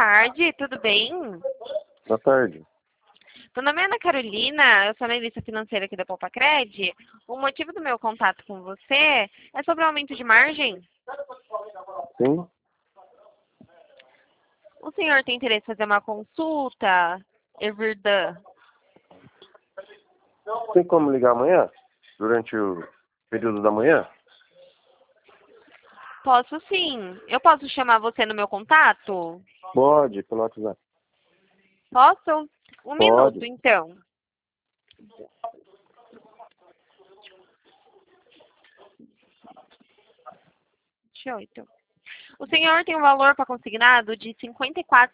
tarde, tudo bem? Boa tarde. Meu nome é Ana Carolina, eu sou analista financeira aqui da Poupa-Cred. O motivo do meu contato com você é sobre o aumento de margem. Sim? O senhor tem interesse em fazer uma consulta, Everdan? Tem como ligar amanhã? Durante o período da manhã? Posso sim. Eu posso chamar você no meu contato? Pode, pelo WhatsApp. Posso? Um Pode. minuto, então. 28. O senhor tem um valor para consignado de R$